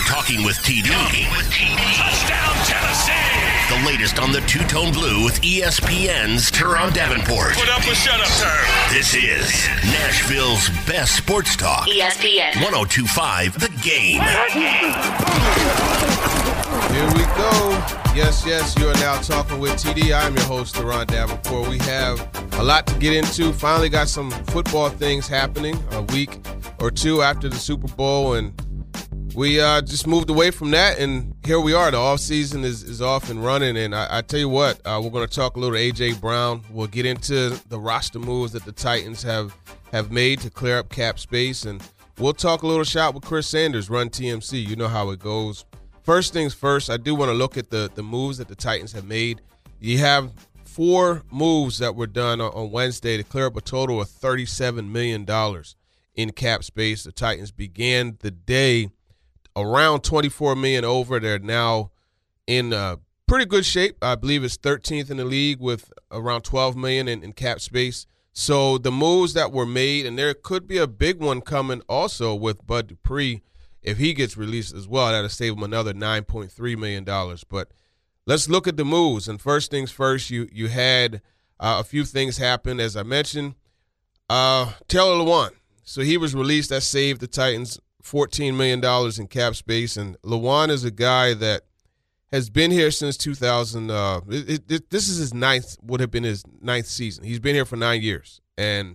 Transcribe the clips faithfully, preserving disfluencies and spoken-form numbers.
Talking with T D. Talking with T D. Touchdown, Tennessee. The latest on the Two-Tone Blue with E S P N's Teron Davenport. Put up or shut up, term. This is Nashville's best sports talk. E S P N. one oh two point five The Game. Here we go. Yes, yes, you are now talking with T D. I'm your host, Teron Davenport. We have a lot to get into. Finally got some football things happening a week or two after the Super Bowl, and we uh, just moved away from that, and here we are. The offseason is, is off and running, and I, I tell you what, uh, we're going to talk a little A J. Brown. We'll get into the roster moves that the Titans have, have made to clear up cap space, and we'll talk a little shop with Chris Sanders, Run T M C. You know how it goes. First things first, I do want to look at the, the moves that the Titans have made. You have four moves that were done on, on Wednesday to clear up a total of thirty-seven million dollars in cap space. The Titans began the day around twenty-four million dollars over. They're now in uh, pretty good shape. I believe it's thirteenth in the league with around twelve million dollars in, in cap space. So the moves that were made, and there could be a big one coming also with Bud Dupree. If he gets released as well, that'll save him another nine point three million dollars. But let's look at the moves. And first things first, you you had uh, a few things happen. As I mentioned, uh, Taylor Lewan. So he was released. That saved the Titans fourteen million dollars in cap space. And Lewan is a guy that has been here since two thousand. Uh, it, it, this is his ninth, would have been his ninth season. He's been here for nine years. And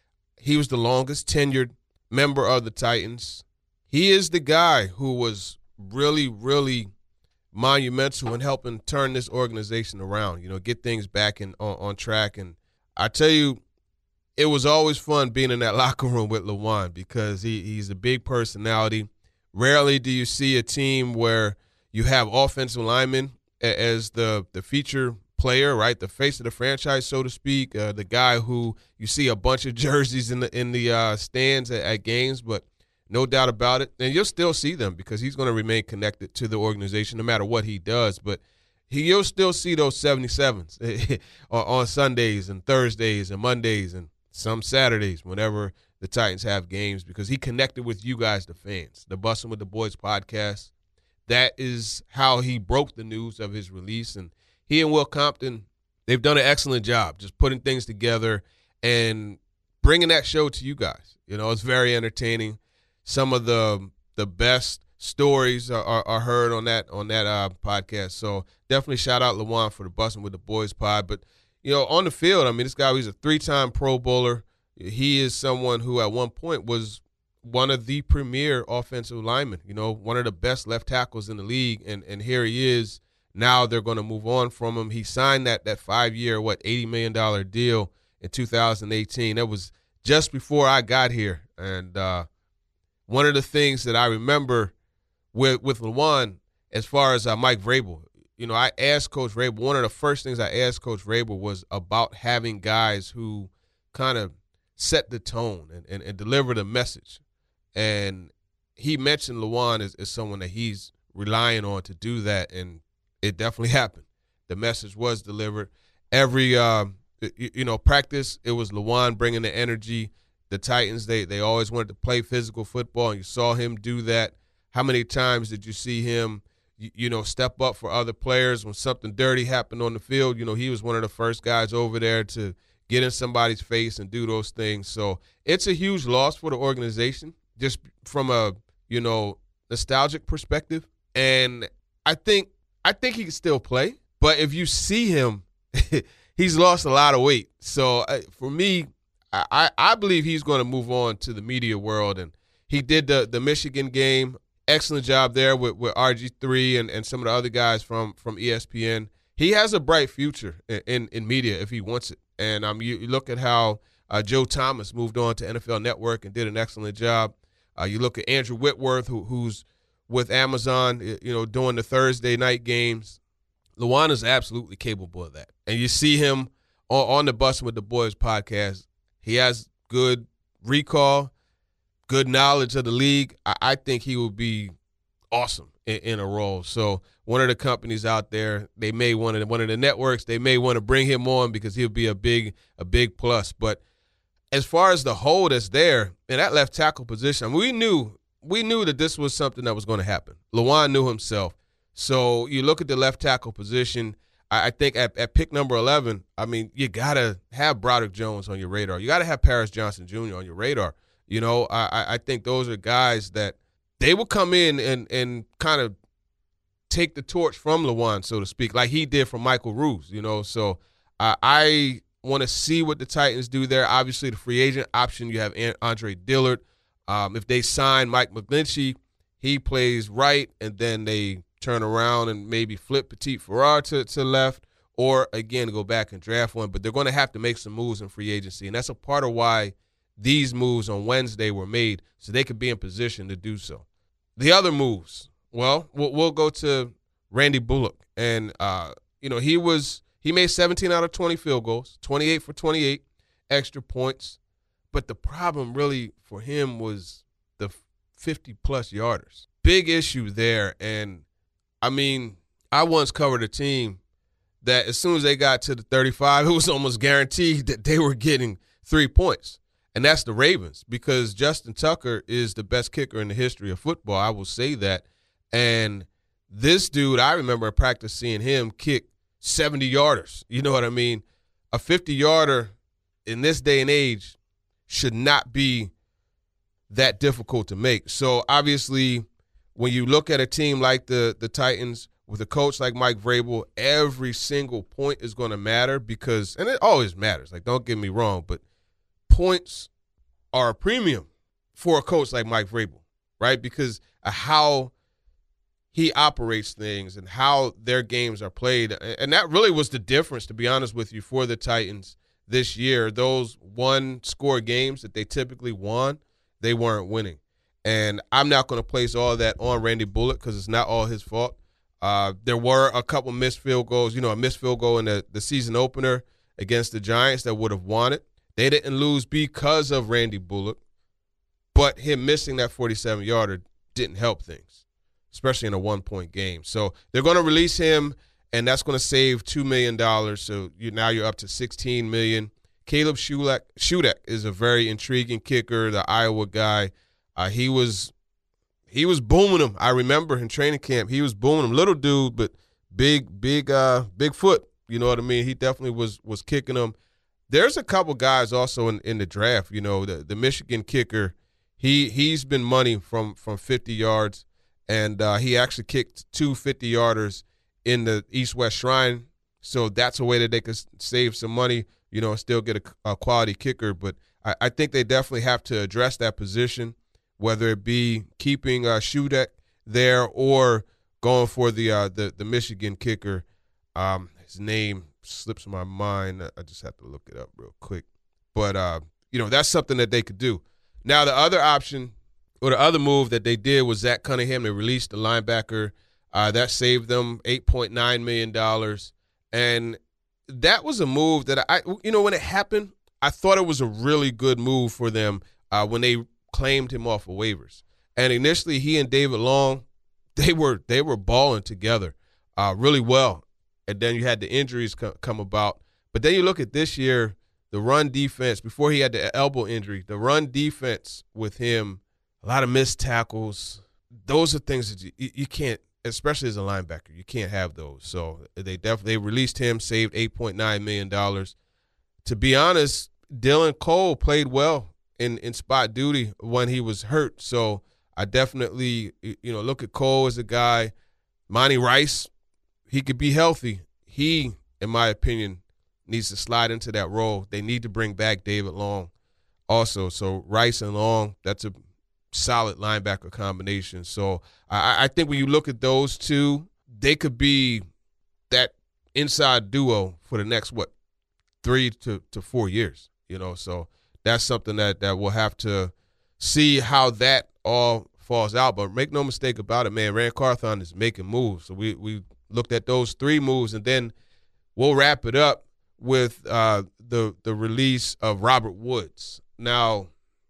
he was the longest tenured member of the Titans. He is the guy who was really, really monumental in helping turn this organization around, you know, get things back in, on, on track. And I tell you, it was always fun being in that locker room with Lewan because he, he's a big personality. Rarely do you see a team where you have offensive linemen as the, the feature player, right, the face of the franchise, so to speak, uh, the guy who you see a bunch of jerseys in the in the uh, stands at, at games, but no doubt about it. And you'll still see them because he's going to remain connected to the organization no matter what he does. But he, you'll still see those seventy-sevens on, on Sundays and Thursdays and Mondays and some Saturdays whenever the Titans have games because he connected with you guys, the fans. The Bussin' with the Boys podcast, that is how he broke the news of his release. And he and Will Compton, they've done an excellent job just putting things together and bringing that show to you guys. You know, it's very entertaining. Some of the the best stories are, are, are heard on that on that uh, podcast. So definitely shout out Lewan for the Bussin' with the Boys pod. But, you know, on the field, I mean, this guy, he's a three-time Pro Bowler. He is someone who at one point was one of the premier offensive linemen, you know, one of the best left tackles in the league. And, and here he is. Now they're going to move on from him. He signed that that five-year, what, eighty million dollars deal in two thousand eighteen. That was just before I got here. And, uh, one of the things that I remember with with Lewan, as far as uh, Mike Vrabel, you know, I asked Coach Vrabel, one of the first things I asked Coach Vrabel was about having guys who kind of set the tone and, and, and deliver the message. And he mentioned Lewan as, as someone that he's relying on to do that, and it definitely happened. The message was delivered. Every, uh, you, you know, practice, it was Lewan bringing the energy. The Titans, they they always wanted to play physical football, and you saw him do that. How many times did you see him, you, you know, step up for other players when something dirty happened on the field? You know, he was one of the first guys over there to get in somebody's face and do those things. So it's a huge loss for the organization, just from a, you know, nostalgic perspective. And I think I think he can still play, but if you see him, he's lost a lot of weight. So uh, for me, I, I believe he's going to move on to the media world, and he did the, the Michigan game. Excellent job there with, with R G three and, and some of the other guys from, from E S P N. He has a bright future in, in, in media if he wants it. And um, you, you look at how uh, Joe Thomas moved on to N F L Network and did an excellent job. Uh, you look at Andrew Whitworth, who, who's with Amazon, you know, doing the Thursday night games. Lewan is absolutely capable of that. And you see him on, on the Bussin' with the Boys podcast. He has good recall, good knowledge of the league. I, I think he will be awesome in, in a role. So one of the companies out there, they may want to, one of the networks, they may want to bring him on because he'll be a big, a big plus. But as far as the hole that's there in that left tackle position, I mean, we knew we knew that this was something that was going to happen. Lewan knew himself. So you look at the left tackle position. I, I think at, at pick number eleven, I mean, you got to have Broderick Jones on your radar. You got to have Paris Johnson Junior on your radar. You know, I, I think those are guys that they will come in and, and kind of take the torch from Lewan, so to speak, like he did from Michael Roos, you know. So uh, I want to see what the Titans do there. Obviously, the free agent option, you have Andre Dillard. Um, if they sign Mike McGlinchey, he plays right, and then they turn around and maybe flip Petit Farrar to, to left, or, again, go back and draft one. But they're going to have to make some moves in free agency, and that's a part of why these moves on Wednesday were made, so they could be in position to do so. The other moves, well, we'll, we'll go to Randy Bullock. And, uh, you know, he was he made seventeen out of twenty field goals, twenty-eight for twenty-eight, extra points. But the problem really for him was the fifty-plus yarders. Big issue there. And, I mean, I once covered a team that as soon as they got to the thirty-five, it was almost guaranteed that they were getting three points. And that's the Ravens, because Justin Tucker is the best kicker in the history of football. I will say that. And this dude, I remember in practice seeing him kick seventy-yarders. You know what I mean? A fifty-yarder in this day and age should not be that difficult to make. So, obviously, when you look at a team like the, the Titans with a coach like Mike Vrabel, every single point is going to matter because – and it always matters. Like, don't get me wrong, but – points are a premium for a coach like Mike Vrabel, right? Because of how he operates things and how their games are played. And that really was the difference, to be honest with you, for the Titans this year. Those one-score games that they typically won, they weren't winning. And I'm not going to place all that on Randy Bullock because it's not all his fault. Uh, there were a couple missed field goals, you know, a missed field goal in the, the season opener against the Giants that would have won it. They didn't lose because of Randy Bullock, but him missing that forty-seven-yarder didn't help things, especially in a one-point game. So they're going to release him, and that's going to save two million dollars. So you, now you're up to sixteen million dollars. Caleb Shudak, Shudak is a very intriguing kicker, the Iowa guy. Uh, he was he was booming him. I remember in training camp, he was booming him. Little dude, but big, big, uh, big foot. You know what I mean? He definitely was was kicking him. There's a couple guys also in, in the draft. You know, the, the Michigan kicker, he, he's been money from, from fifty yards, and uh, he actually kicked two fifty-yarders in the East-West Shrine. So that's a way that they could save some money, you know, and still get a, a quality kicker. But I, I think they definitely have to address that position, whether it be keeping uh, Shudak there or going for the uh, the, the Michigan kicker. Um, his name slips my mind. I just have to look it up real quick. But, uh, you know, that's something that they could do. Now, the other option or the other move that they did was Zach Cunningham. They released the linebacker. Uh, that saved them eight point nine million dollars. And that was a move that, I, you know, when it happened, I thought it was a really good move for them uh, when they claimed him off of waivers. And initially, he and David Long, they were they were balling together uh, really well. And then you had the injuries co- come about. But then you look at this year, the run defense, before he had the elbow injury, the run defense with him, a lot of missed tackles. Those are things that you, you can't, especially as a linebacker, you can't have those. So they definitely they released him, saved eight point nine million dollars. To be honest, Dylan Cole played well in, in spot duty when he was hurt. So I definitely, you know, look at Cole as a guy. Monty Rice, he could be healthy. He, in my opinion, needs to slide into that role. They need to bring back David Long also. So Rice and Long, that's a solid linebacker combination. So I, I think when you look at those two, they could be that inside duo for the next, what, three to, to four years, you know. So that's something that, that we'll have to see how that all falls out. But make no mistake about it, man, Rand Carthon is making moves. So we, we looked at those three moves, and then we'll wrap it up with uh, the the release of Robert Woods. Now,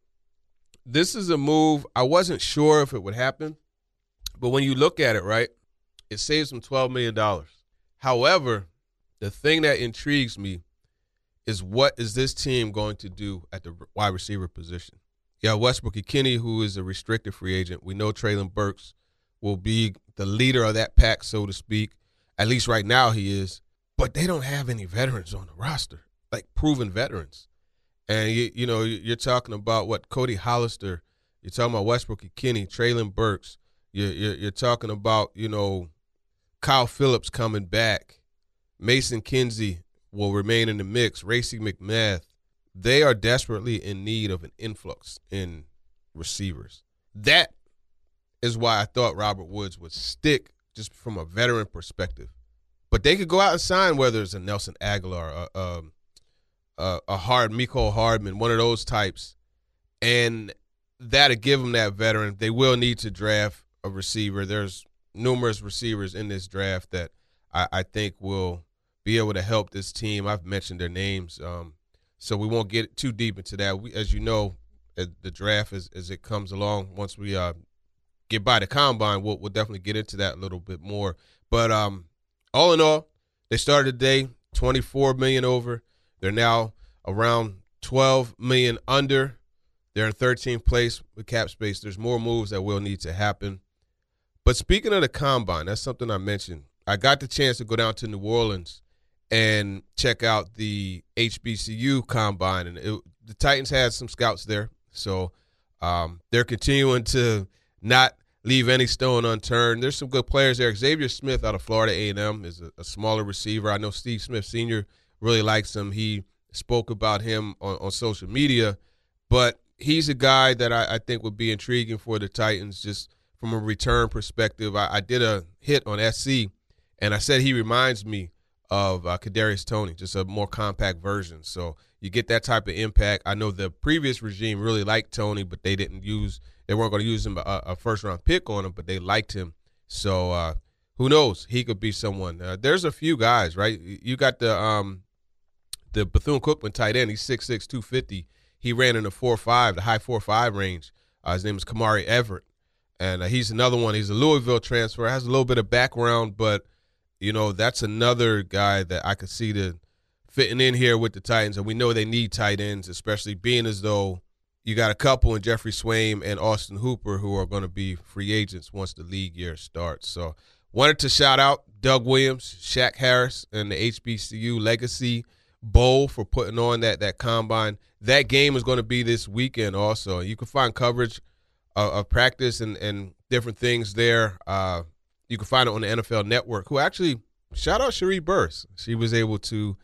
this is a move I wasn't sure if it would happen, but when you look at it, right, it saves them twelve million dollars. However, the thing that intrigues me is what is this team going to do at the wide receiver position? Yeah, Westbrook-Ikhine, who is a restricted free agent. We know Treylon Burks will be the leader of that pack, so to speak. At least right now he is. But they don't have any veterans on the roster, like proven veterans. And, you, you know, you're talking about, what, Cody Hollister. You're talking about Westbrook-Ikhine, Treylon Burks. You're, you're, you're talking about, you know, Kyle Phillips coming back. Mason Kinsey will remain in the mix. Racey McMath. They are desperately in need of an influx in receivers. That is why I thought Robert Woods would stick just from a veteran perspective. But they could go out and sign, whether it's a Nelson Aguilar, a, a, a, a Hard, Mecole Hardman, one of those types, and that'll give them that veteran. They will need to draft a receiver. There's numerous receivers in this draft that I, I think will be able to help this team. I've mentioned their names. Um, So we won't get too deep into that. We, as you know, the draft as, as it comes along, once we uh, get by the combine, we'll, we'll definitely get into that a little bit more. But um, all in all, they started the day twenty-four million dollars over. They're now around twelve million dollars under. They're in thirteenth place with cap space. There's more moves that will need to happen. But speaking of the combine, that's something I mentioned. I got the chance to go down to New Orleans and check out the H B C U combine. And it, the Titans had some scouts there. So um, they're continuing to not leave any stone unturned. There's some good players there. Xavier Smith out of Florida A and M is a, a smaller receiver. I know Steve Smith Senior really likes him. He spoke about him on, on social media. But he's a guy that I, I think would be intriguing for the Titans just from a return perspective. I, I did a hit on S C, and I said he reminds me of uh, Kadarius Toney, just a more compact version. So you get that type of impact. I know the previous regime really liked Toney, but they didn't use – they weren't going to use him a, a first-round pick on him, but they liked him. So uh, who knows? He could be someone. Uh, there's a few guys, right? You got the um, the Bethune-Cookman tight end. He's six six, two fifty. He ran in the four five, the high four five range. Uh, his name is Kamari Everett. And uh, he's another one. He's a Louisville transfer. Has a little bit of background, but – you know, that's another guy that I could see the fitting in here with the Titans. And we know they need tight ends, especially being as though you got a couple in Jeffrey Swaim and Austin Hooper who are going to be free agents once the league year starts. So wanted to shout out Doug Williams, Shaq Harris, and the H B C U Legacy Bowl for putting on that, that combine. That game is going to be this weekend also. You can find coverage of, of practice and, and different things there. Uh, You can find it on the N F L Network, who actually, shout out Cherie Burse. She was able to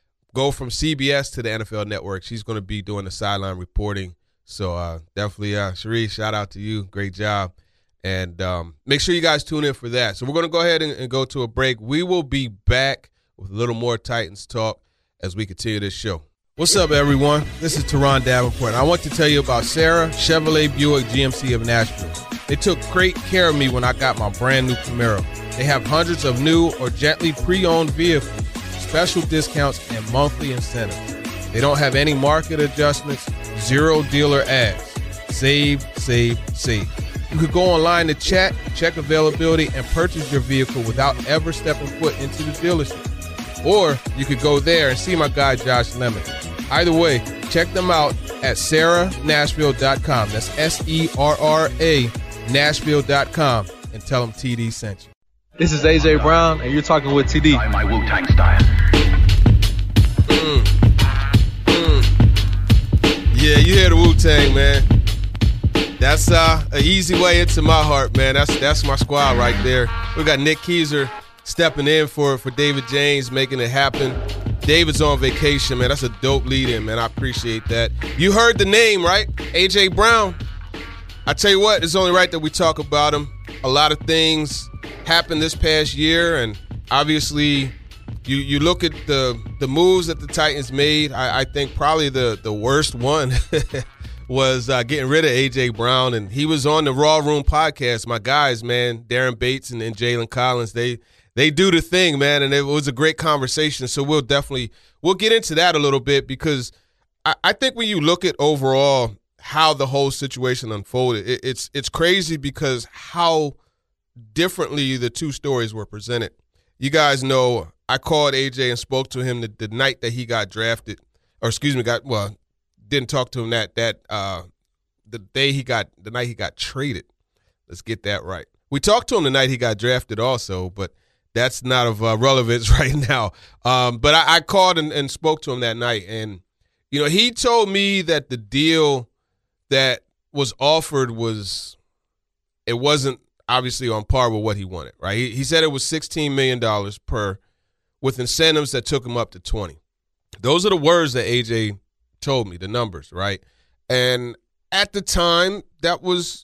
go from C B S to the N F L Network. She's going to be doing the sideline reporting. So uh, definitely, uh, Cherie, shout out to you. Great job. And um, make sure you guys tune in for that. So we're going to go ahead and, and go to a break. We will be back with a little more Titans talk as we continue this show. What's up, everyone? This is Teron Davenport. I want to tell you about Sarah Chevrolet Buick G M C of Nashville. They took great care of me when I got my brand new Camaro. They have hundreds of new or gently pre-owned vehicles, special discounts, and monthly incentives. They don't have any market adjustments, zero dealer ads. Save, save, save. You could go online to chat, check availability, and purchase your vehicle without ever stepping foot into the dealership. Or you could go there and see my guy Josh Lemon. Either way, check them out at sarah nashville dot com. That's S E R R A Nashville dot com, and tell them T D sent you. This is A J Brown, and you're talking with T D. My Wu-Tang style. Mm. Mm. Yeah, you hear the Wu-Tang, man. That's uh, an easy way into my heart, man. That's that's my squad right there. We got Nick Keiser stepping in for, for David James, making it happen. David's on vacation, man. That's a dope lead-in, man. I appreciate that. You heard the name, right? A J Brown. I tell you what, it's only right that we talk about him. A lot of things happened this past year, and obviously you you look at the the moves that the Titans made. I, I think probably the, the worst one was uh, getting rid of A J Brown, and he was on the Raw Room podcast. My guys, man, Darren Bates and, and Jalen Collins, they they do the thing, man, and it was a great conversation. So we'll definitely we'll get into that a little bit because I, I think when you look at overall how the whole situation unfolded, it, it's it's crazy because how differently the two stories were presented. You guys know I called A J and spoke to him the, the night that he got drafted, or excuse me, got well, didn't talk to him that that uh, the day he got the night he got traded. Let's get that right. We talked to him the night he got drafted also, but that's not of uh, relevance right now. Um, but I, I called and, and spoke to him that night, and you know, he told me that the deal that was offered was it wasn't obviously on par with what he wanted. Right? He, he said it was sixteen million dollars per, with incentives that took him up to twenty. Those are the words that A J told me, the numbers, right? And at the time, that was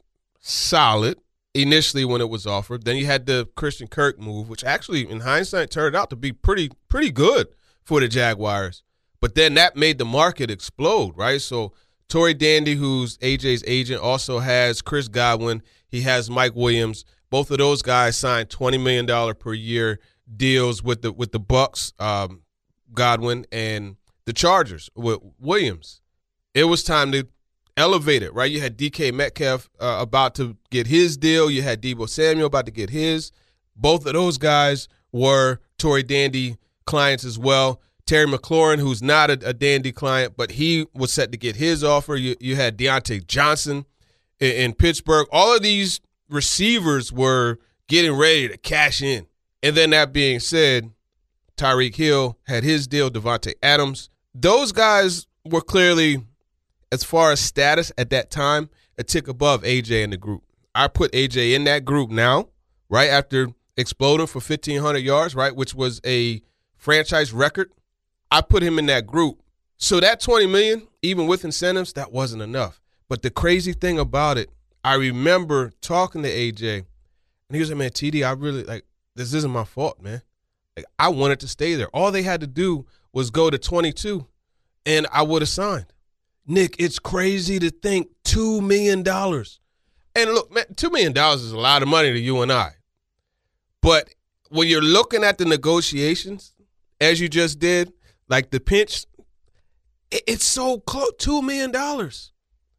solid initially when it was offered. Then you had the Christian Kirk move, which actually, in hindsight, turned out to be pretty pretty good for the Jaguars. But then that made the market explode, right? So Tory Dandy, who's A J's agent, also has Chris Godwin. He has Mike Williams. Both of those guys signed twenty million dollars per year deals with the with the Bucks, um, Godwin, and the Chargers with Williams. It was time to elevate it, right? You had D K Metcalf uh, about to get his deal. You had Deebo Samuel about to get his. Both of those guys were Tory Dandy clients as well. Terry McLaurin, who's not a, a Dandy client, but he was set to get his offer. You, you had Deontay Johnson in, in Pittsburgh. All of these receivers were getting ready to cash in. And then that being said, Tyreek Hill had his deal, Devontae Adams. Those guys were clearly, as far as status at that time, a tick above A J in the group. I put A J in that group now, right after exploding for fifteen hundred yards, right, which was a franchise record. I put him in that group. So that twenty million dollars, even with incentives, that wasn't enough. But the crazy thing about it, I remember talking to A J, and he was like, man, T D, I really, like, this isn't my fault, man. Like, I wanted to stay there. All they had to do was go to twenty-two, and I would have signed. Nick, it's crazy to think two million dollars. And look, man, two million dollars is a lot of money to you and I. But when you're looking at the negotiations, as you just did, like the pinch, it's so close, two million dollars.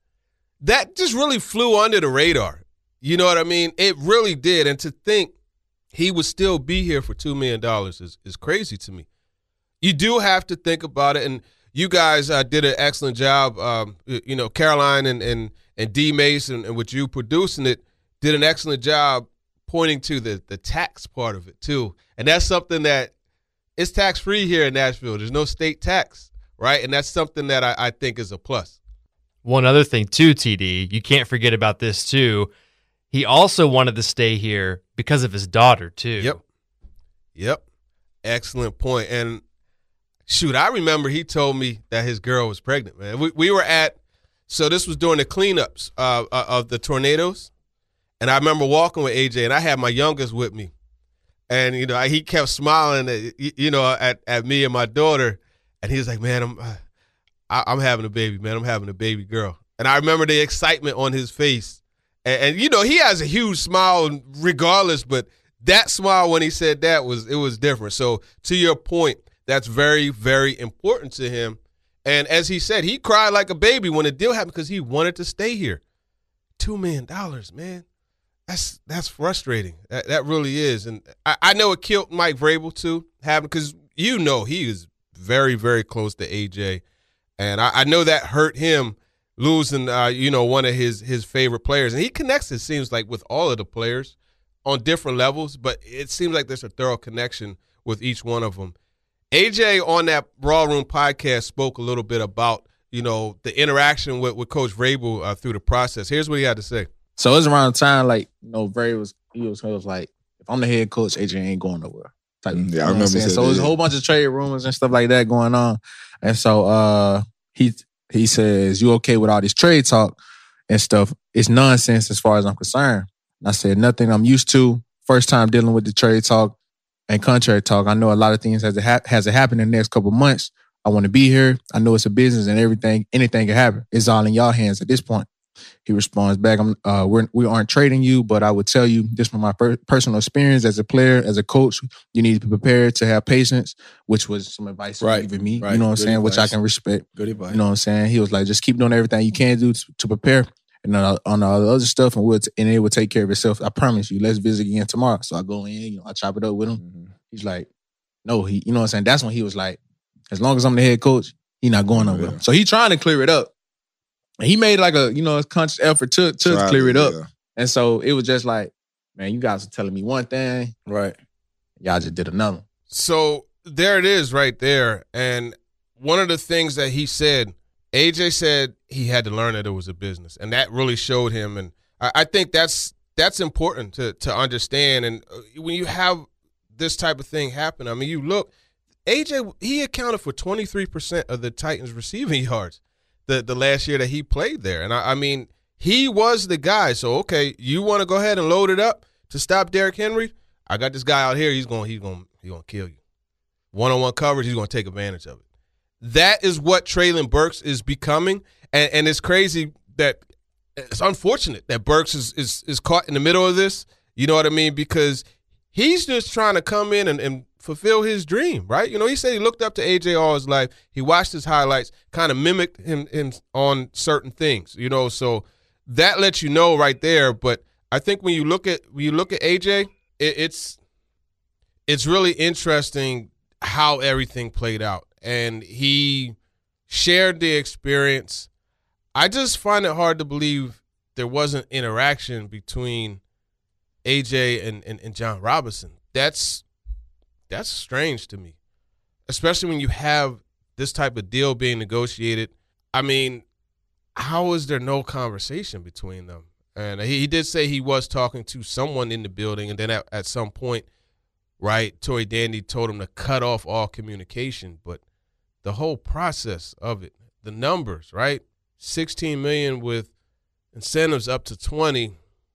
That just really flew under the radar. You know what I mean? It really did. And to think he would still be here for two million dollars is, is crazy to me. You do have to think about it, and you guys uh, did an excellent job. Um, you know, Caroline and and, and D. Mace and, and with you producing it did an excellent job pointing to the, the tax part of it too. And that's something that it's tax-free here in Nashville. There's no state tax, right? And that's something that I, I think is a plus. One other thing too, T D, you can't forget about this too. He also wanted to stay here because of his daughter too. Yep. Yep. Excellent point. And shoot, I remember he told me that his girl was pregnant, man. We we were at, so this was during the cleanups uh, uh, of the tornadoes, and I remember walking with A J, and I had my youngest with me, and you know he kept smiling at you know at, at me and my daughter, and he was like, "Man, I'm I, I'm having a baby, man. I'm having a baby girl," and I remember the excitement on his face, and, and you know he has a huge smile regardless, but that smile when he said that was it was different. So to your point, that's very, very important to him. And as he said, he cried like a baby when the deal happened because he wanted to stay here. Two million dollars, man. That's that's frustrating. That, that really is. And I, I know it killed Mike Vrabel, too, having because you know he is very, very close to A J. And I, I know that hurt him losing, uh, you know, one of his, his favorite players. And he connects, it seems like, with all of the players on different levels. But it seems like there's a thorough connection with each one of them. A J on that Raw Room podcast spoke a little bit about, you know, the interaction with, with Coach Vrabel uh, through the process. Here's what he had to say. So it was around the time, like, you know, Vrabel was, he was, he was like, if I'm the head coach, A J ain't going nowhere. Type, yeah, you know I remember. saying? So there's a whole bunch of trade rumors and stuff like that going on. And so uh, he he says, you okay with all this trade talk and stuff? It's nonsense as far as I'm concerned. And I said, nothing I'm used to. First time dealing with the trade talk. And contrary talk, I know a lot of things has to, ha- has to happen in the next couple of months. I want to be here. I know it's a business and everything. Anything can happen. It's all in y'all hands at this point. He responds back, I'm, uh, we're, we aren't trading you, but I would tell you this from my per- personal experience as a player, as a coach, you need to be prepared to have patience, which was some advice right, he gave me, right. you know what I'm saying, advice. Which I can respect. Good advice. You know what I'm saying? He was like, just keep doing everything you can do to, to prepare. And on, on all the other stuff, and, we'll t- and it will take care of itself. I promise you. Let's visit again tomorrow. So I go in, you know, I chop it up with him. Mm-hmm. He's like, no, he, you know what I'm saying? That's when he was like, as long as I'm the head coach, he not going nowhere. Yeah. So he trying to clear it up. And he made like a, you know, a conscious effort to, to Try clear to, it up. yeah. And so it was just like, man, you guys are telling me one thing. Right. Y'all just did another. So there it is right there. And one of the things that he said, A J said he had to learn that it was a business. And that really showed him. And I, I think that's that's important to, to understand. And when you have this type of thing happen, I mean, you look, A J, he accounted for twenty-three percent of the Titans' receiving yards the, the last year that he played there. And, I, I mean, he was the guy. So, okay, you want to go ahead and load it up to stop Derrick Henry? I got this guy out here. He's going he's going he's going to kill you. One-on-one coverage, he's going to take advantage of it. That is what Treylon Burks is becoming, and, and it's crazy that it's unfortunate that Burks is, is is caught in the middle of this. You know what I mean? Because he's just trying to come in and, and fulfill his dream, right? You know, he said he looked up to A J all his life. He watched his highlights, kind of mimicked him, him on certain things. You know, so that lets you know right there. But I think when you look at when you look at A J, it, it's it's really interesting how everything played out. And he shared the experience. I just find it hard to believe there wasn't interaction between A J and, and, and John Robinson. That's that's strange to me, especially when you have this type of deal being negotiated. I mean, how is there no conversation between them? And he, he did say he was talking to someone in the building, and then at, at some point, right, Tory Dandy told him to cut off all communication. But the whole process of it, the numbers, right, sixteen million dollars with incentives up to twenty,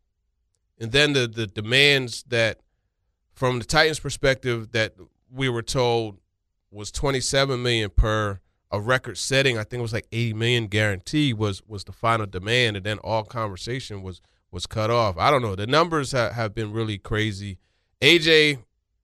and then the the demands that, from the Titans' perspective, that we were told was twenty-seven million dollars per a record setting. I think it was like eighty million dollars guarantee was was the final demand, and then all conversation was was cut off. I don't know. The numbers ha- have been really crazy. A J,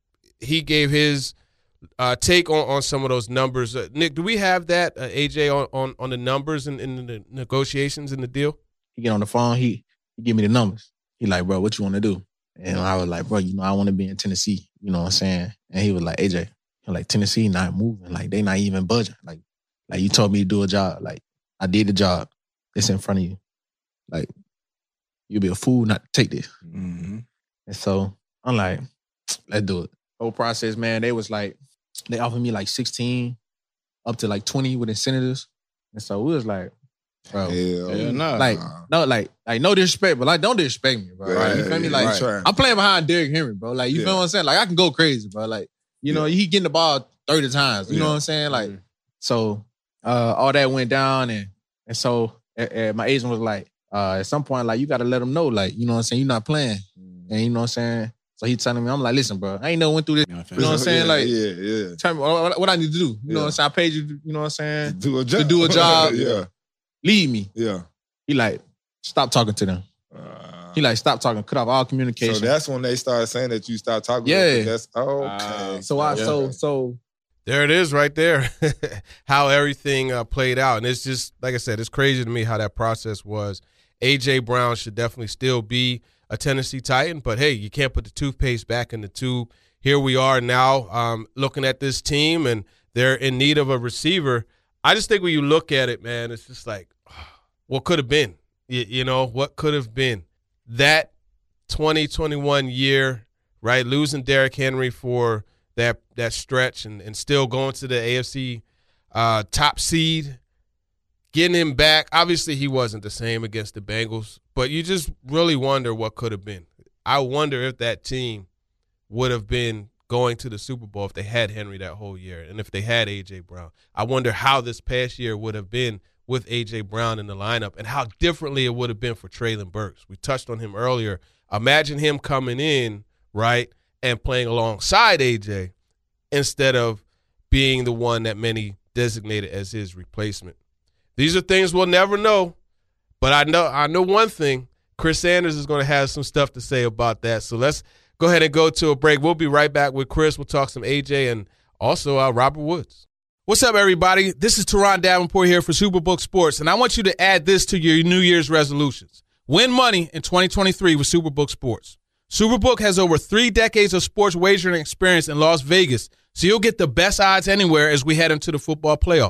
he gave his uh, take on, on some of those numbers. Uh, Nick, do we have that, uh, A J, on, on, on the numbers and in, in the negotiations in the deal? He get on the phone, he, he give me the numbers. He like, bro, what you want to do? And I was like, bro, you know, I want to be in Tennessee. You know what I'm saying? And he was like, A J, he like, Tennessee not moving. Like, they not even budging. Like, like you told me to do a job. Like, I did the job. It's in front of you. Like, you'll be a fool not to take this. Mm-hmm. And so I'm like, let's do it. Whole process, man, they was like, they offered me like sixteen up to like twenty with incentives. And so we was like, bro. Hell yeah, nah. Like, no, like, like no disrespect, but like, don't disrespect me, bro. Yeah, Right? You feel me? Like, right. I'm playing behind Derrick Henry, bro. Like, you Yeah. feel what I'm saying? Like, I can go crazy, bro. Like, you know, Yeah. he getting the ball thirty times. You Yeah. know what I'm saying? Like, Mhm. so uh, all that went down, and and so uh, uh, my agent was like, uh, at some point, like, you got to let them know, like, you know what I'm saying? You're not playing. And you know what I'm saying? So he telling me, I'm like, listen, bro, I ain't never went through this. You know what I'm saying? Yeah, Like, yeah, yeah. tell me what, what I need to do. You Yeah. know what I'm saying? I paid you, you know what I'm saying? Do a job. To do a job. yeah, Leave me. yeah. He like, stop talking to them. Uh, He like, stop talking, cut off all communication. so that's when they started saying that you stopped talking. Yeah. With them. That's okay. Uh, so I, so, so, There it is right there, how everything uh, played out. And it's just, like I said, it's crazy to me how that process was. A J Brown should definitely still be a Tennessee Titan, but hey, you can't put the toothpaste back in the tube. Here we are now um, looking at this team, and they're in need of a receiver. I just think when you look at it, man, it's just like, what could have been? You, you know, what could have been? That twenty twenty-one year, right, losing Derrick Henry for that that stretch and, and still going to the A F C uh, top seed, getting him back. Obviously, he wasn't the same against the Bengals, but you just really wonder what could have been. I wonder if that team would have been going to the Super Bowl if they had Henry that whole year and if they had A J Brown. I wonder how this past year would have been with A J Brown in the lineup and how differently it would have been for Treylon Burks. We touched on him earlier. Imagine him coming in, right, and playing alongside A J instead of being the one that many designated as his replacement. These are things we'll never know, but I know I know one thing. Chris Sanders is going to have some stuff to say about that. So let's go ahead and go to a break. We'll be right back with Chris. We'll talk some A J and also uh, Robert Woods. What's up, everybody? This is Teron Davenport here for Superbook Sports, and I want you to add this to your New Year's resolutions. Win money in twenty twenty-three with Superbook Sports. Superbook has over three decades of sports wagering experience in Las Vegas, so you'll get the best odds anywhere as we head into the football playoffs.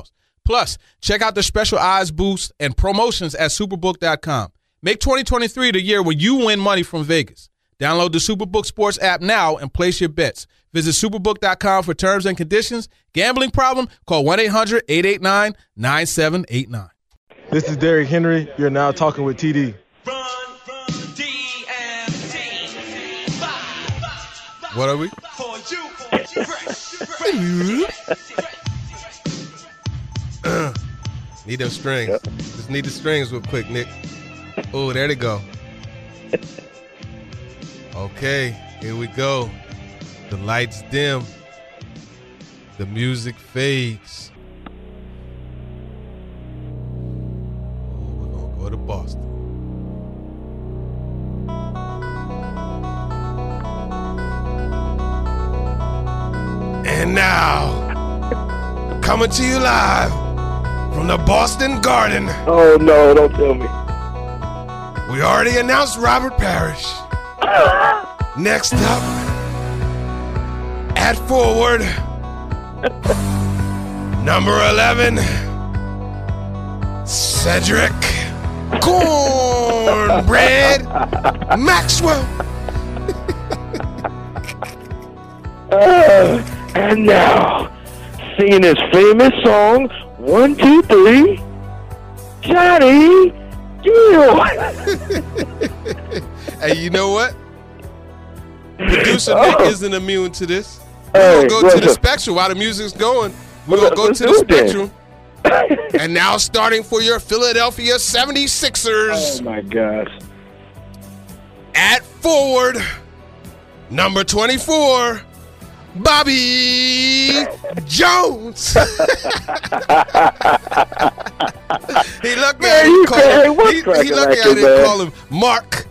Plus, check out the special odds boost and promotions at superbook dot com. Make twenty twenty-three the year when you win money from Vegas. Download the Superbook Sports app now and place your bets. Visit superbook dot com for terms and conditions. Gambling problem? Call one eight hundred eight eight nine nine seven eight nine. This is Derrick Henry. You're now talking with T D. What are we? uh, need them strings. Yep. Just need the strings real quick, Nick. Oh, there they go. Okay, here we go. The lights dim. The music fades. Oh, we're going to go to Boston. And now, coming to you live from the Boston Garden. Oh, no, don't tell me. We already announced Robert Parrish. Next up, at forward, number eleven, Cedric Cornbread Maxwell. uh, and now, singing his famous song, One, Two, Three, Johnny Gill. Hey, you know what? Producer Nick oh. isn't immune to this. We're Hey, going to go to the up? spectrum while the music's going. We're going to go let's to the do it spectrum. And now starting for your Philadelphia seventy-sixers. Oh, my gosh. At forward, number twenty-four, Bobby Jones. He looked at Man, you him, call crazy. him, What's he, he cracking looked like at it, him man? and called him Mark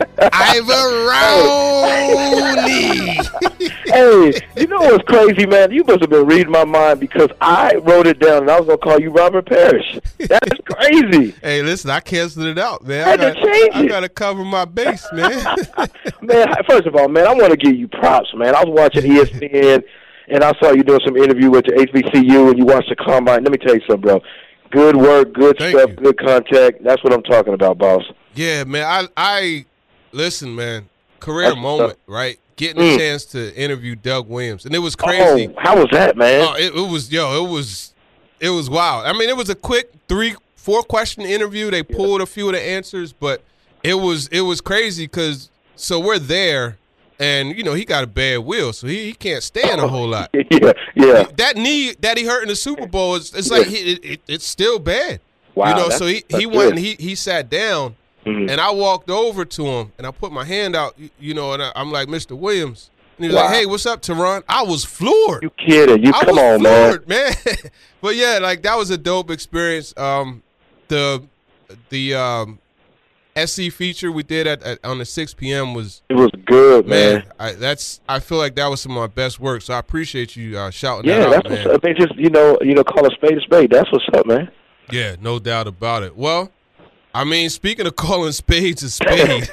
Ivoroni. Hey, you know what's crazy, man? You must have been reading my mind because I wrote it down and I was going to call you Robert Parrish. That's crazy. Hey, listen, I canceled it out, man. I had I to change I it. got to cover my base, man. Man, first of all, man, I want to give you props, man. I was watching E S P N, and I saw you doing some interview with the H B C U, and you watched the combine. Let me tell you something, bro. Good work, good Thank stuff, you. good contact. That's what I'm talking about, boss. Yeah, man. I, I listen, man. Career That's moment, tough. right? Getting Mm. a chance to interview Doug Williams, and it was crazy. Oh, how was that, man? Oh, it, it was, yo, it was, it was wild. I mean, it was a quick three, four question interview. They pulled a few of the answers, but it was, it was crazy because so we're there, and you know he got a bad wheel, so he, he can't stand a whole lot. yeah, yeah. That knee that he hurt in the Super Bowl is, it's like Yeah. he, it, it, it's still bad. Wow, you know, that's- so he, that's he went and good. he he sat down. Mhm. And I walked over to him, and I put my hand out, you- you know, and I, I'm like, Mister Williams. And he was Wow. like, hey, what's up, Teron? I was floored. You kidding? You I come was on, man. floored, man. But, yeah, like, that was a dope experience. Um, the the um, S C feature we did at, at on the six p.m. was, It was good, man, man. I, that's I feel like that was some of my best work. So I appreciate you uh, shouting Yeah, that out, that's man. what's up. They just, you know, you know, call a spade a spade. That's what's up, man. Yeah, no doubt about it. Well, I mean, speaking of calling spades a spade,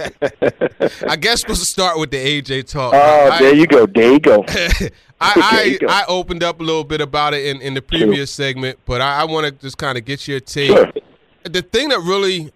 I guess we'll start with the A J talk. Oh, I, there you go. There you go. I, There I, you go. I opened up a little bit about it in, in the previous segment, but I, I want to just kind of get your take. Sure. The thing that really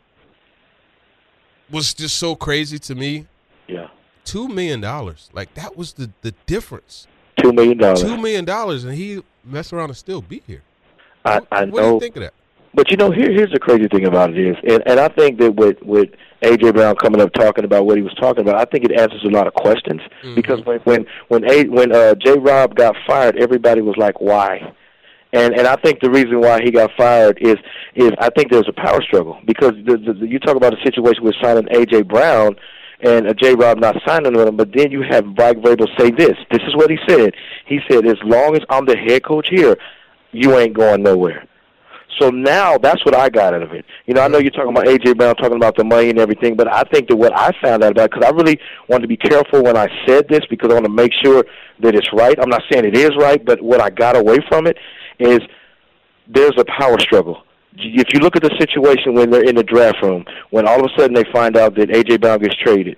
was just so crazy to me, Yeah. two million dollars. Like, that was the, the difference. Two million dollars. two million dollars, and he messed around and still be here. I, What, I what do you know. think of that? But you know, here, here's the crazy thing about it is, and, and I think that with with A J Brown coming up talking about what he was talking about, I think it answers a lot of questions. Mhm. Because when when when a, when uh, J. Rob got fired, everybody was like, why? And and I think the reason why he got fired is is I think there was a power struggle because the, the, the, you talk about a situation with signing A J Brown and uh, J. Rob not signing with him, but then you have Mike Vrabel say this. This is what he said. He said, as long as I'm the head coach here, you ain't going nowhere. So now that's what I got out of it. You know, I know you're talking about A J Brown, talking about the money and everything, but I think that what I found out about, because I really wanted to be careful when I said this because I want to make sure that it's right. I'm not saying it is right, but what I got away from it is there's a power struggle. If you look at the situation when they're in the draft room, when all of a sudden they find out that A J Brown gets traded,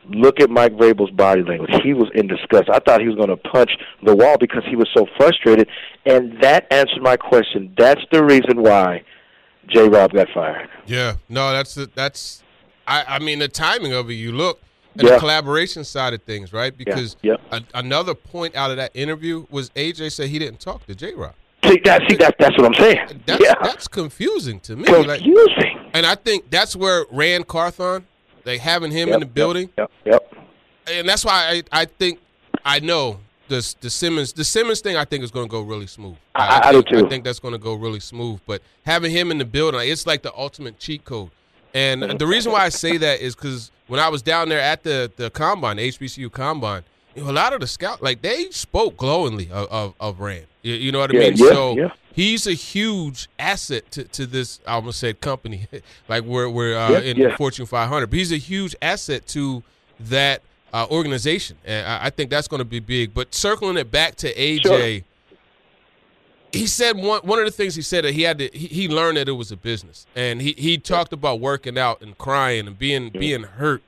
look at Mike Vrabel's body language. He was in disgust. I thought he was going to punch the wall because he was so frustrated, and that answered my question. That's the reason why J-Rob got fired. Yeah, no, that's the, that's. I, I mean, the timing of it. You look at Yeah. the collaboration side of things, right? Because Yeah. a, another point out of that interview was A J said he didn't talk to J-Rob. See, that, see that, that's what I'm saying. That's yeah. that's confusing to me. Like, Confusing. and I think that's where Rand Carthon, they having him Yep, in the building, Yep, yep. and that's why I I think I know the the Simmons the Simmons thing I think is going to go really smooth. I- I do think, too. I think that's going to go really smooth. But having him in the building, it's like the ultimate cheat code. And the reason why I say that is because when I was down there at the the combine, the H B C U combine, you know, a lot of the scouts, like, they spoke glowingly of, of, of Rand. You, you know what I Yeah, mean? yeah, so yeah. he's a huge asset to, to this, I almost said company, like we're, we're uh, Yeah, in yeah. the Fortune five hundred. But he's a huge asset to that uh, organization. And I, I think that's going to be big. But circling it back to A J, Sure. he said one one of the things he said that he had to he, he learned that it was a business, and he, he talked about working out and crying and being being hurt.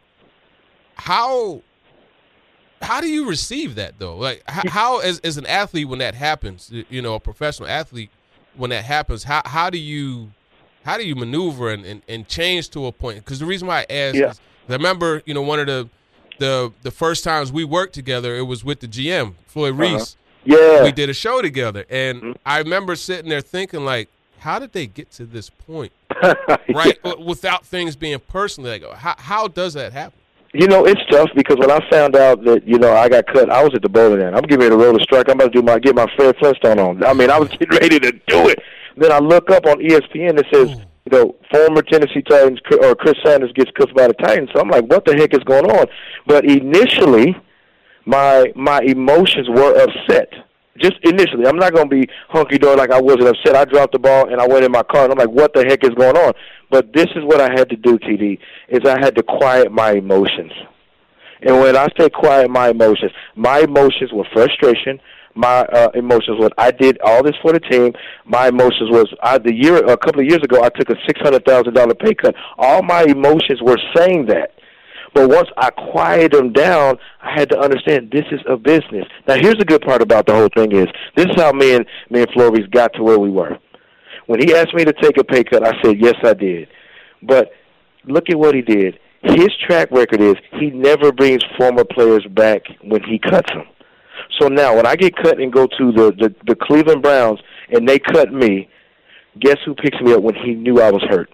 How how do you receive that though? Like how, how as as an athlete when that happens, you know, a professional athlete when that happens, how how do you how do you maneuver and, and, and change to a point? Because the reason why I asked Yeah. is I remember, you know, one of the the the first times we worked together, it was with the G M, Floyd Uh-huh. Reese. Yeah. We did a show together, and Mhm. I remember sitting there thinking, like, how did they get to this point, right? Yeah. w- Without things being personal, like, how how does that happen? You know, it's tough because when I found out that, you know, I got cut, I was at the bowling alley. I'm getting ready to roll a strike. I'm about to do my get my Fred Flintstone on. I mean, I was getting ready to do it. Then I look up on E S P N that says, you know, former Tennessee Titans or Chris Sanders gets cooked by the Titans. So I'm like, what the heck is going on? But initially, my my emotions were upset. Just initially. I'm not going to be hunky-dory like I wasn't upset. I dropped the ball, and I went in my car, and I'm like, what the heck is going on? But this is what I had to do, T D, is I had to quiet my emotions. And when I say quiet my emotions, my emotions were frustration. My uh, emotions was I did all this for the team. My emotions was I, the year a couple of years ago I took a six hundred thousand dollar pay cut. All my emotions were saying that. But once I quieted them down, I had to understand this is a business. Now, here's the good part about the whole thing is this is how me and me and Flores got to where we were. When he asked me to take a pay cut, I said, yes, I did. But look at what he did. His track record is he never brings former players back when he cuts them. So now when I get cut and go to the, the, the Cleveland Browns and they cut me, guess who picks me up when he knew I was hurt?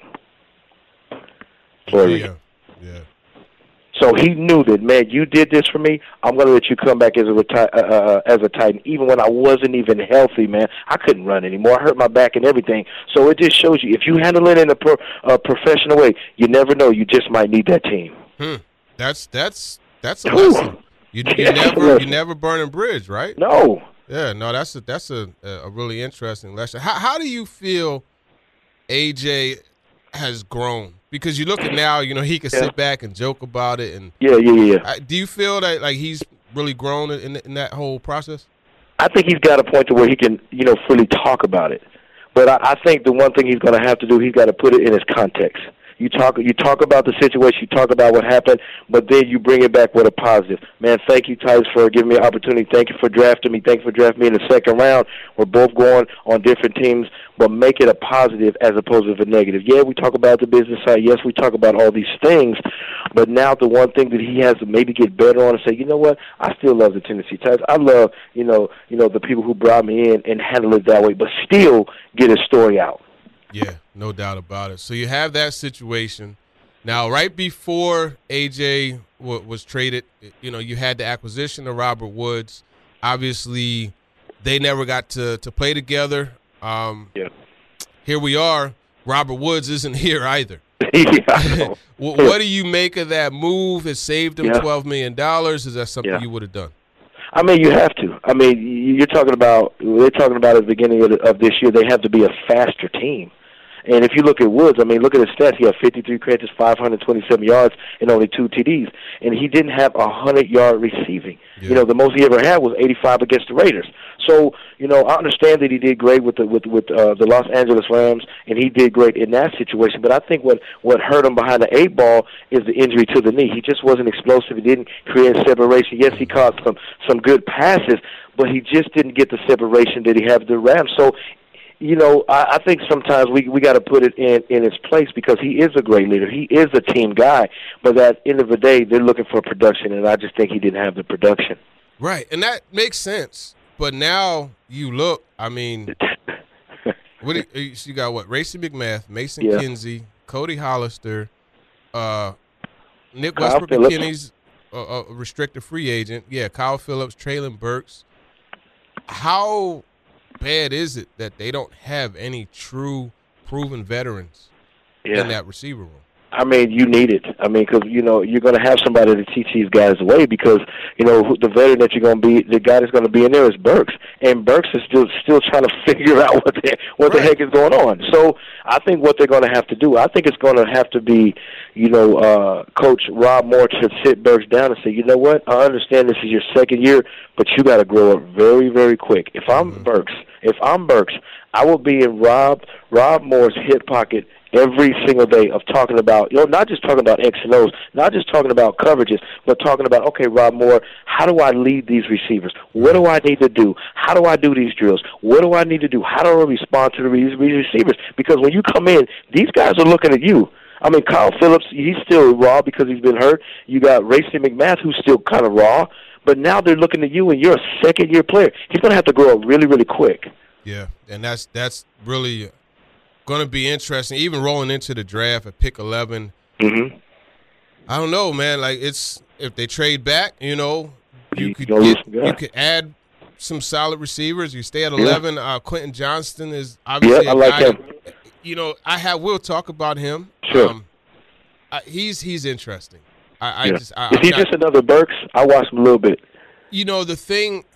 Flores. Yeah, yeah. So he knew that, man, you did this for me. I'm going to let you come back as a reti- uh, uh, as a Titan, even when I wasn't even healthy, man. I couldn't run anymore. I hurt my back and everything. So it just shows you, if you handle it in a pro- uh, professional way, you never know. You just might need that team. Hmm. That's that's that's a Ooh. lesson. You, you Yeah, never lesson. you never burn a bridge, right? No. Yeah, no, that's a that's a a really interesting lesson. How how do you feel A J has grown? Because you look at now, you know, he can Yeah. sit back and joke about it. And Yeah, yeah, yeah. uh, do you feel that like he's really grown in in that whole process? I think he's got a point to where he can, you know, freely talk about it. But I, I think the one thing he's going to have to do, he's got to put it in its context. You talk, you talk about the situation, you talk about what happened, but then you bring it back with a positive. Man, thank you, Titans, for giving me an opportunity. Thank you for drafting me. Thank you for drafting me in the second round. We're both going on different teams, but make it a positive as opposed to a negative. Yeah, we talk about the business side. Yes, we talk about all these things, but now the one thing that he has to maybe get better on and say, you know what, I still love the Tennessee Titans. I love, you know, you know, the people who brought me in and handle it that way, but still get his story out. Yeah, no doubt about it. So you have that situation. Now, right before A J w- was traded, you know, you had the acquisition of Robert Woods. Obviously, they never got to, to play together. Um, Yeah. Here we are. Robert Woods isn't here either. Yeah, I know. what, what do you make of that move? It saved him Yeah. twelve million dollars. Is that something Yeah. you would have done? I mean, you have to. I mean, you're talking about, they're talking about at the beginning of, the, of this year, they have to be a faster team. And if you look at Woods, I mean, look at his stats. He had fifty-three catches, five hundred twenty-seven yards, and only two T Ds. And he didn't have a one hundred-yard receiving. Yeah. You know, the most he ever had was eighty-five against the Raiders. So, you know, I understand that he did great with the with with uh, the Los Angeles Rams, and he did great in that situation. But I think what what hurt him behind the eight ball is the injury to the knee. He just wasn't explosive. He didn't create separation. Yes, he caught some some good passes, but he just didn't get the separation that he had with the Rams. So, you know, I, I think sometimes we we got to put it in, in its place because he is a great leader. He is a team guy. But at the end of the day, they're looking for production, and I just think he didn't have the production. Right, and that makes sense. But now you look, I mean, what do you, you got what? Racey McMath, Mason Yeah. Kinsey, Cody Hollister, uh, Nick Kyle Westbrook Phillips. McKinney's a, a restricted free agent. Yeah, Kyle Phillips, Traylon Burks. How bad is it that they don't have any true proven veterans Yeah. in that receiver room? I mean, you need it. I mean, because, you know, you're going to have somebody to teach these guys the way because, you know, who- the veteran that you're going to be, the guy that's going to be in there is Burks. And Burks is still still trying to figure out what the, what the Right. heck is going on. So I think what they're going to have to do, I think it's going to have to be, you know, uh, Coach Rob Moore to sit Burks down and say, you know what, I understand this is your second year, but you got to grow up very, very quick. If I'm Mm-hmm. Burks, if I'm Burks, I will be in Rob Rob Moore's hip pocket every single day of talking about, you know, not just talking about X and O's, not just talking about coverages, but talking about, okay, Rob Moore, how do I lead these receivers? What do I need to do? How do I do these drills? What do I need to do? How do I respond to these these receivers? Because when you come in, these guys are looking at you. I mean, Kyle Phillips, he's still raw because he's been hurt. You got Racey McMath, who's still kind of raw. But now they're looking at you, and you're a second-year player. He's going to have to grow up really, really quick. Yeah, and that's that's really going to be interesting. Even rolling into the draft at pick eleven, Mm-hmm. I don't know, man. Like it's if they trade back, you know, you You could gonna lose get, some guys. you could add some solid receivers. You stay at Yeah. eleven. Uh, Quentin Johnston is obviously Yeah, a I like guy. him. That, you know, I have. We'll talk about him. Sure. I, he's he's interesting. I, I Yeah. just I, Is I'm he not- just another Burks? I watched him a little bit. you know the thing.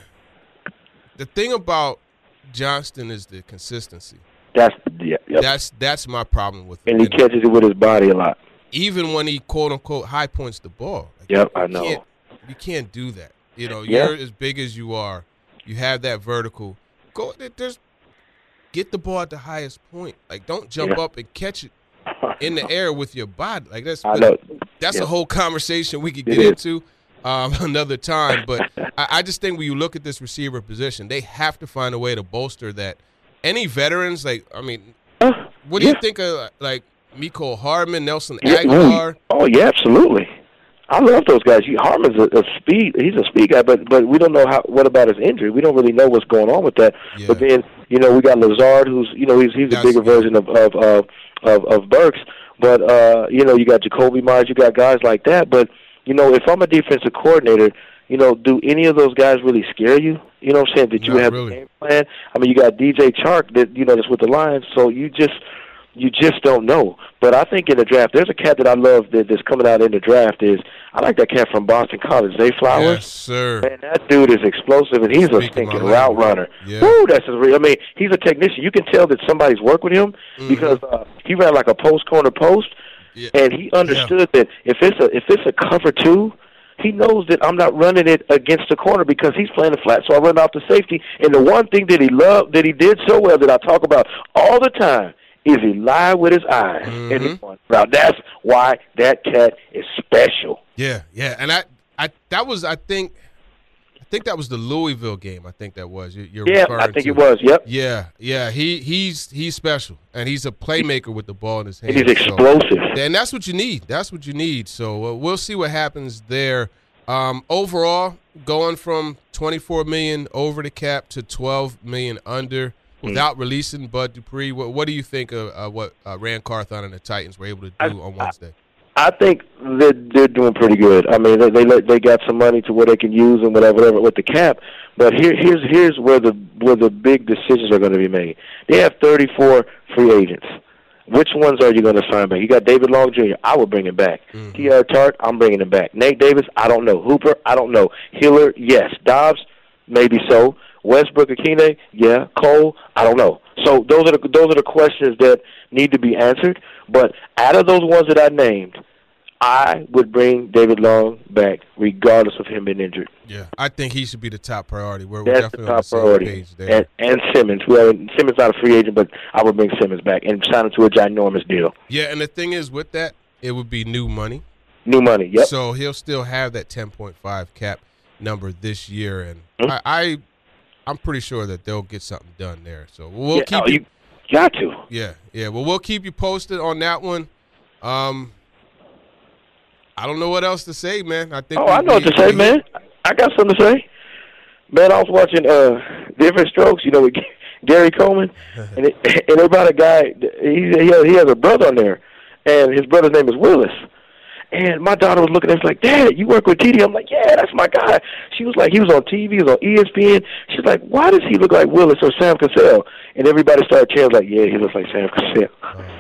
The thing about Johnston is the consistency. That's yeah, yep. That's that's my problem with him. and he And catches it with his body a lot. even when he quote unquote high points the ball. Like, Yep, you I know. Can't, you can't do that. You know, Yeah. you're as big as you are. You have that vertical. Go there's get the ball at the highest point. Like don't jump Yeah. up and catch it in the air with your body. Like that's I know. that's Yeah. a whole conversation we could It get is. into um, another time. But I, I just think when you look at this receiver position, they have to find a way to bolster that. Any veterans, like I mean, Uh, what do yeah. you think of like Mecole Hardman, Nelson Yeah, Aguilar? Oh yeah, absolutely. I love those guys. You- Harmon's a, a speed. He's a speed guy, but but we don't know how. What about his injury? We don't really know what's going on with that. Yeah. But then you know we got Lazard, who's you know he's he's a That's bigger good. version of of of of, of Burks. But uh, you know you got Jacoby Myers, you got guys like that. But you know if I'm a defensive coordinator, you know do any of those guys really scare you? You know what I'm saying? That you Not have really. a game plan. I mean you got D J Chark that you know that's with the Lions. So you just. You just don't know. But I think in the draft, there's a cat that I love that, that's coming out in the draft. Is I like that cat from Boston College, Zay Flowers. Yes, sir. Man, that dude is explosive, and he's a Speaking stinking my route language. runner. Yeah. Woo, that's a real. I mean, he's a technician. You can tell that somebody's worked with him Mhm. because uh, he ran like a post corner post, Yeah. and he understood that if it's a if it's a cover two, he knows that I'm not running it against the corner because he's playing the flat. So I run off the safety. And the one thing that he loved, that he did so well, that I talk about all the time, is he lied with his eyes. Mhm. And he won. Now that's why that cat is special. Yeah, yeah, and I, I, that was, I think, I think that was the Louisville game. I think that was. You're, you're Yeah, referring I think to. it was. Yep. Yeah, yeah. He, he's, he's special, and he's a playmaker with the ball in his And hands. he's so- explosive. and that's what you need. That's what you need. So uh, we'll see what happens there. Um, overall, going from twenty-four million dollars over the cap to twelve million dollars under without releasing Bud Dupree. What, what do you think of uh, what uh, Rand Carthon and the Titans were able to do I- on Wednesday? I think they're, they're doing pretty good. I mean, they they let- they got some money to where they can use and whatever, whatever with the cap. But here here's here's where the where the big decisions are going to be made. They have thirty-four free agents. Which ones are you going to sign back? You got David Long Junior I would bring him back. Mhm. T R Tart, I'm bringing him back. Nate Davis, I don't know. Hooper, I don't know. Hiller, yes. Dobbs, maybe so. Westbrook Akine, yeah. Cole, I don't know. So those are the those are the questions that need to be answered. But out of those ones that I named, I would bring David Long back regardless of him being injured. Yeah, I think he should be the top priority. We're, we're That's definitely the on the top same priority. page there. And, and Simmons. Well, Simmons not a free agent, but I would bring Simmons back and sign him to a ginormous deal. Yeah, and the thing is with that, it would be new money. New money, yep. So he'll still have that ten point five cap number this year, and Mm-hmm. I, I, I'm pretty sure that they'll get something done there. So we'll yeah, keep oh, you. you got to. Yeah, yeah. Well, we'll keep you posted on that one. Um, I don't know what else to say, man. I think. Oh, we, I know what we, to say, we, man. I got something to say. Man, I was watching uh, Different Strokes, you know, with Gary Coleman, and it, and about a guy. He he has, he has a brother on there, and his brother's name is Willis. And my daughter was looking at us like, Dad, you work with T D? I'm like, yeah, that's my guy. She was like, he was on T V, he was on E S P N. She's like, why does he look like Willis or Sam Cassell? And everybody started cheering like, yeah, he looks like Sam Cassell.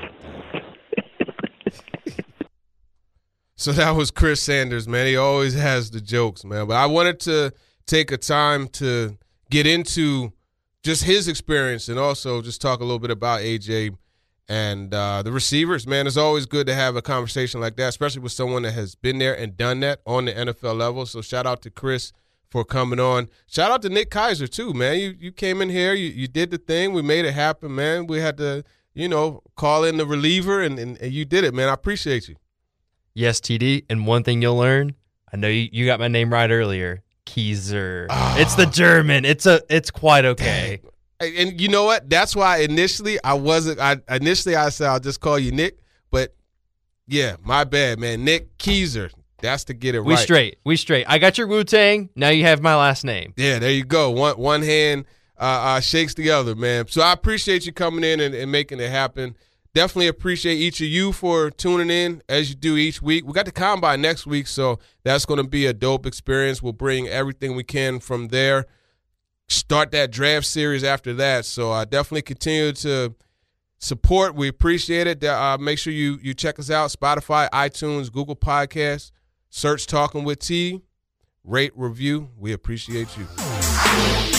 So that was Chris Sanders, man. He always has the jokes, man. But I wanted to take a time to get into just his experience and also just talk a little bit about A J and uh, the receivers, man. It's always good to have a conversation like that, especially with someone that has been there and done that on the N F L level. So shout out to Chris for coming on. Shout out to Nick Kaiser, too, man. You you came in here. You, you did the thing. We made it happen, man. We had to, you know, call in the reliever, and, and, and you did it, man. I appreciate you. Yes, T D. And one thing you'll learn, I know you, you got my name right earlier, Kaiser. Oh. It's the German. It's a. It's quite okay. And you know what? That's why initially I wasn't. I initially I said I'll just call you Nick, but yeah, my bad, man. Nick Kaiser. That's to get it We right. straight. We straight. I got your Wu-Tang. Now you have my last name. Yeah, there you go. One one hand uh, uh, shakes the other, man. So I appreciate you coming in and, and making it happen. Definitely appreciate each of you for tuning in as you do each week. We got the Combine next week, so that's going to be a dope experience. We'll bring everything we can from there. Start that draft series after that. So uh, definitely continue to support. We appreciate it. Uh, make sure you you check us out. Spotify, iTunes, Google Podcasts. Search Talking with T. Rate, review. We appreciate you.